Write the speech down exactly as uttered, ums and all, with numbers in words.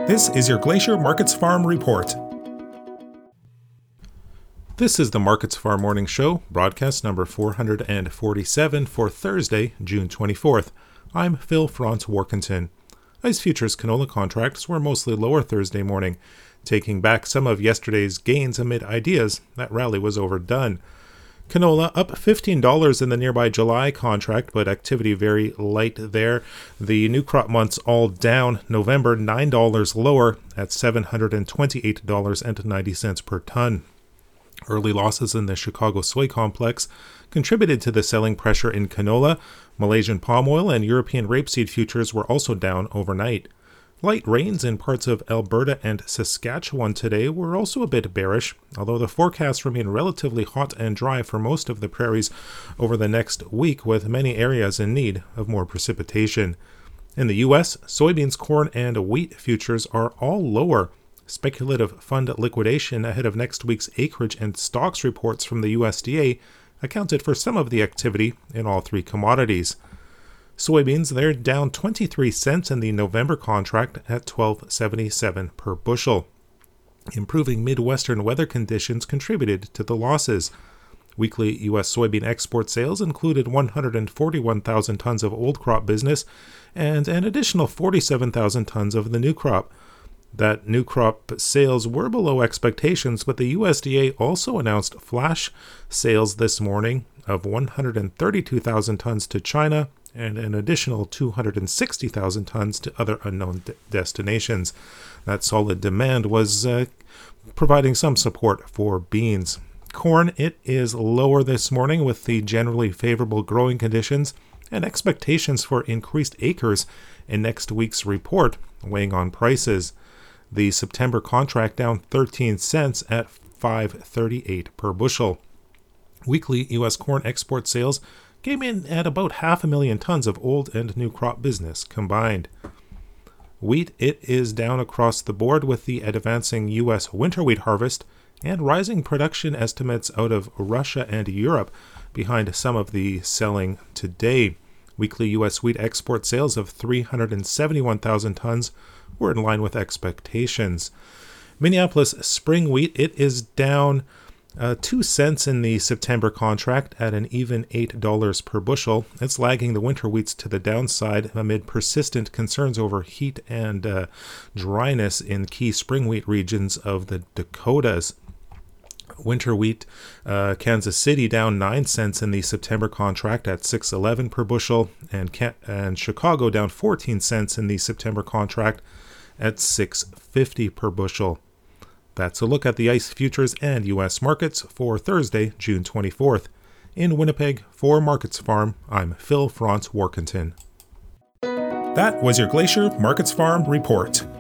This is your Glacier Markets Farm Report. This is the Markets Farm Morning Show, broadcast number four hundred forty-seven for Thursday, June twenty-fourth. I'm Phil Franz Warkentin. ICE futures canola contracts were mostly lower Thursday morning, taking back some of yesterday's gains amid ideas that rally was overdone. Canola up fifteen dollars in the nearby July contract, but activity very light there. The new crop months all down. November nine dollars lower at seven hundred twenty-eight dollars and ninety cents per ton. Early losses in the Chicago soy complex contributed to the selling pressure in canola. Malaysian palm oil and European rapeseed futures were also down overnight. Light rains in parts of Alberta and Saskatchewan today were also a bit bearish, although the forecasts remain relatively hot and dry for most of the prairies over the next week, with many areas in need of more precipitation. In the U S, soybeans, corn, and wheat futures are all lower. Speculative fund liquidation ahead of next week's acreage and stocks reports from the U S D A accounted for some of the activity in all three commodities. Soybeans, they're down twenty-three cents in the November contract at twelve seventy-seven per bushel. Improving Midwestern weather conditions contributed to the losses. Weekly U S soybean export sales included one hundred forty-one thousand tons of old crop business and an additional forty-seven thousand tons of the new crop. That new crop sales were below expectations, but the U S D A also announced flash sales this morning of one hundred thirty-two thousand tons to China and an additional two hundred sixty thousand tons to other unknown de- destinations. That solid demand was uh, providing some support for beans. Corn, it is lower this morning with the generally favorable growing conditions and expectations for increased acres in next week's report, weighing on prices. The September contract down thirteen cents at five thirty-eight per bushel. Weekly U S corn export sales came in at about half a million tons of old and new crop business combined. Wheat, it is down across the board with the advancing U S winter wheat harvest and rising production estimates out of Russia and Europe behind some of the selling today. Weekly U S wheat export sales of three hundred seventy-one thousand tons were in line with expectations. Minneapolis spring wheat, it is down uh, two cents in the September contract at an even eight dollars per bushel. It's lagging the winter wheats to the downside amid persistent concerns over heat and uh, dryness in key spring wheat regions of the Dakotas. Winter wheat, uh, Kansas City down nine cents in the September contract at six eleven per bushel, and Ca- and Chicago down fourteen cents in the September contract at six fifty per bushel. That's a look at the ICE futures and U S markets for Thursday, June twenty-fourth. In Winnipeg, for Markets Farm, I'm Phil Franz Warkentin. That was your Glacier Markets Farm Report.